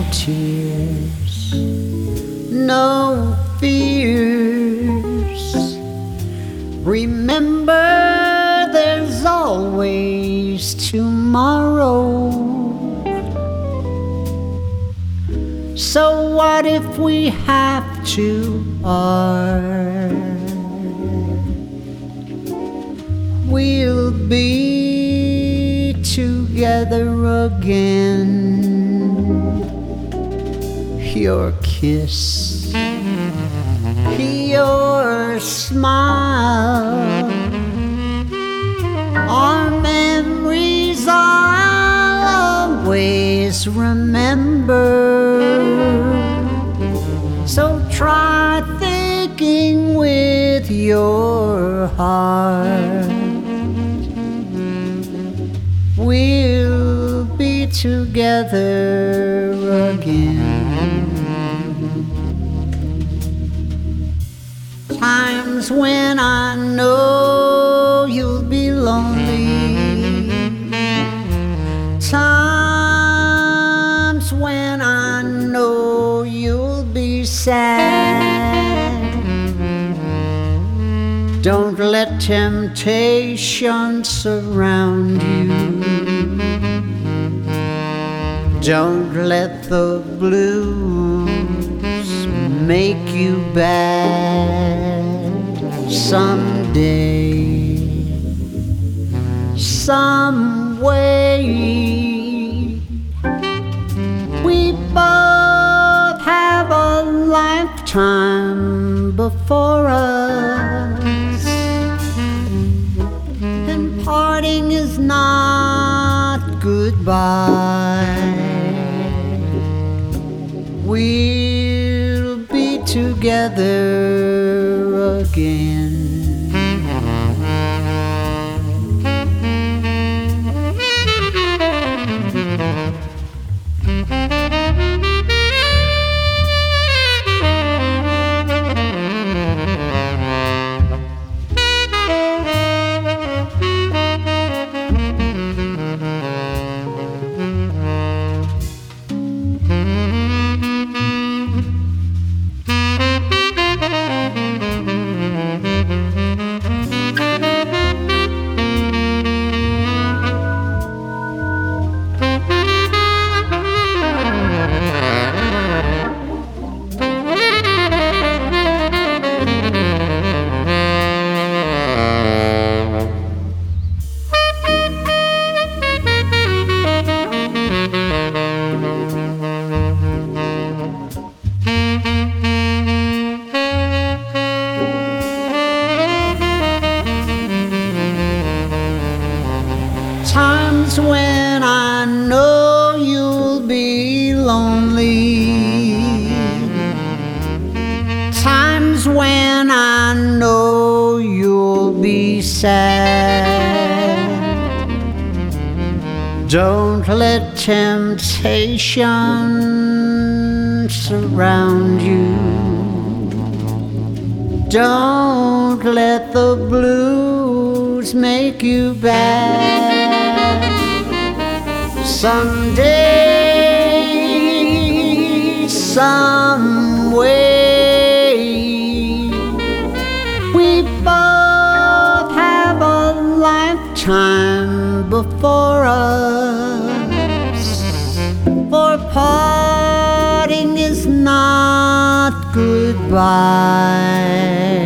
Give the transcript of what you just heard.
tears, no fears. Remember, there's always tomorrow. So what if we have to part? We'll be together again. Your kiss, your smile, our memories I'll always remember. So try thinking with your heart. We'll be together again. Times when I know you'll be lonely, times when I know you'll be sad. Don't let temptation surround you. Don't let the blues make you bad. Someday, some way, we both have a lifetime before us, and parting is not goodbye. We'll be together again. Times when I know you'll be lonely, times when I know you'll be sad. Don't let temptation surround you. Don't let the blues make you bad. Someday, some way, we both have a lifetime before us. For parting is not goodbye.